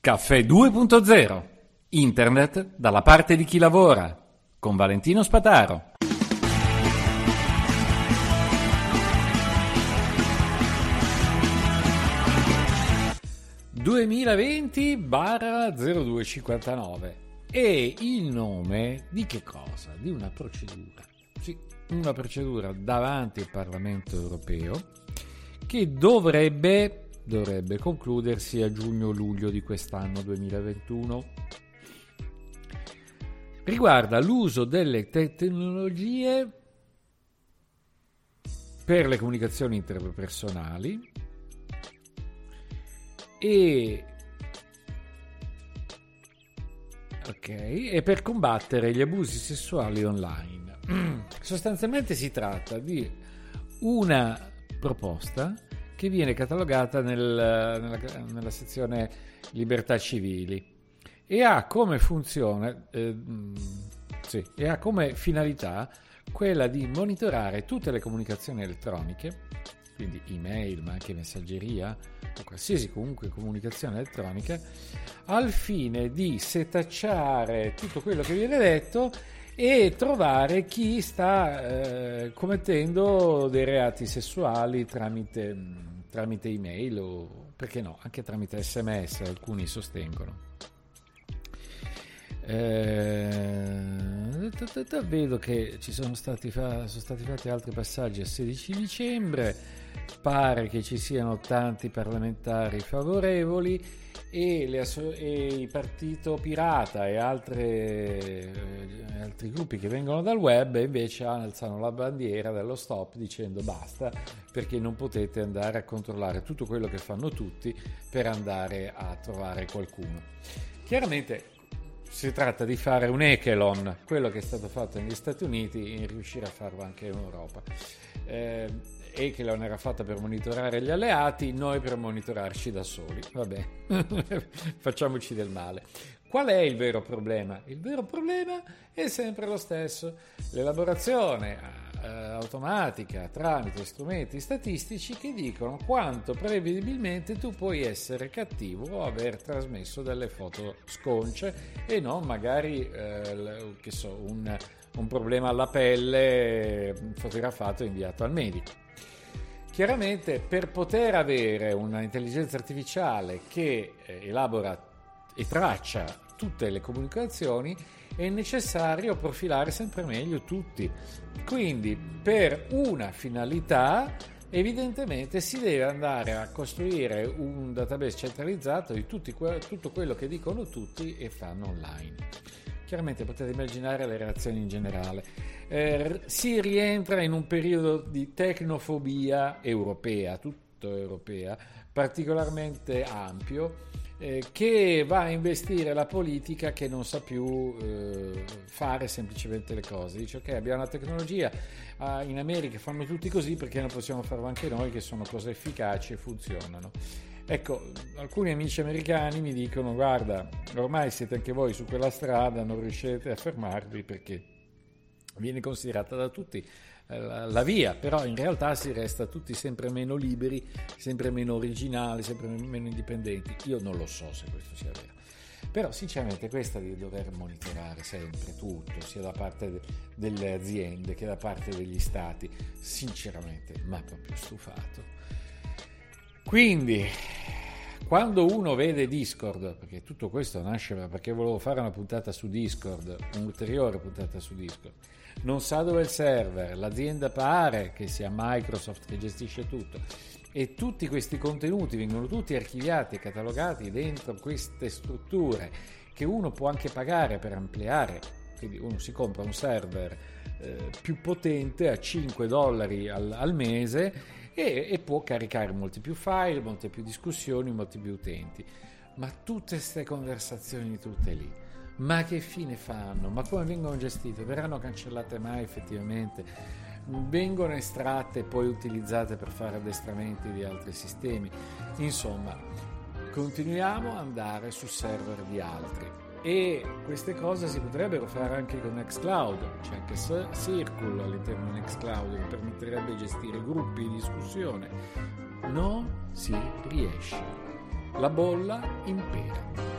Caffè 2.0. Internet dalla parte di chi lavora. Con Valentino Spataro. (2020/0259) e il nome di che cosa? Di una procedura. Sì, una procedura davanti al Parlamento europeo che dovrebbe concludersi a giugno-luglio di quest'anno 2021. Riguarda l'uso delle tecnologie per le comunicazioni interpersonali e per combattere gli abusi sessuali online. Sostanzialmente si tratta di una proposta che viene catalogata nella sezione libertà civili e ha come funzione e ha come finalità quella di monitorare tutte le comunicazioni elettroniche, quindi email ma anche messaggeria o qualsiasi comunque comunicazione elettronica, al fine di setacciare tutto quello che viene detto e trovare chi sta commettendo dei reati sessuali tramite email o, perché no, anche tramite SMS, alcuni sostengono. Vedo che sono stati fatti altri passaggi a 16 dicembre, pare che ci siano tanti parlamentari favorevoli e il partito pirata e altri gruppi che vengono dal web invece alzano la bandiera dello stop dicendo basta, perché non potete andare a controllare tutto quello che fanno tutti per andare a trovare qualcuno. Chiaramente si tratta di fare un echelon, quello che è stato fatto negli Stati Uniti, e riuscire a farlo anche in Europa. Echelon era fatta per monitorare gli alleati, noi per monitorarci da soli. Vabbè, facciamoci del male. Qual è il vero problema? Il vero problema è sempre lo stesso: l'elaborazione automatica tramite strumenti statistici che dicono quanto prevedibilmente tu puoi essere cattivo o aver trasmesso delle foto sconce e non magari un problema alla pelle fotografato e inviato al medico. Chiaramente, per poter avere una intelligenza artificiale che elabora e traccia tutte le comunicazioni è necessario profilare sempre meglio tutti. Quindi, per una finalità, evidentemente si deve andare a costruire un database centralizzato di tutto quello che dicono tutti e fanno online. Chiaramente potete immaginare le reazioni in generale. Si rientra in un periodo di tecnofobia europea, tutto europea, particolarmente ampio, che va a investire la politica che non sa più fare semplicemente le cose. Dice ok, abbiamo una tecnologia, in America fanno tutti così, perché non possiamo farlo anche noi, che sono cose efficaci e funzionano. Ecco, alcuni amici americani mi dicono guarda, ormai siete anche voi su quella strada, non riuscite a fermarvi perché viene considerata da tutti la via, però in realtà si resta tutti sempre meno liberi, sempre meno originali, sempre meno indipendenti. Io non lo so se questo sia vero, però sinceramente questa di dover monitorare sempre tutto, sia da parte delle aziende che da parte degli stati, sinceramente mi ha proprio stufato. Quindi, quando uno vede Discord, perché tutto questo nasceva perché volevo fare una puntata su Discord, un'ulteriore puntata su Discord, non sa dove è il server, l'azienda pare che sia Microsoft che gestisce tutto e tutti questi contenuti vengono tutti archiviati e catalogati dentro queste strutture che uno può anche pagare per ampliare, quindi uno si compra un server più potente a $5 al mese e può caricare molti più file, molte più discussioni, molti più utenti. Ma tutte queste conversazioni tutte lì, ma che fine fanno? Ma come vengono gestite? Verranno cancellate mai effettivamente? Vengono estratte e poi utilizzate per fare addestramenti di altri sistemi? Insomma, continuiamo ad andare su server di altri. E queste cose si potrebbero fare anche con Nextcloud, c'è anche Circle all'interno di Nextcloud che permetterebbe di gestire gruppi di discussione. Non si riesce, la bolla impera.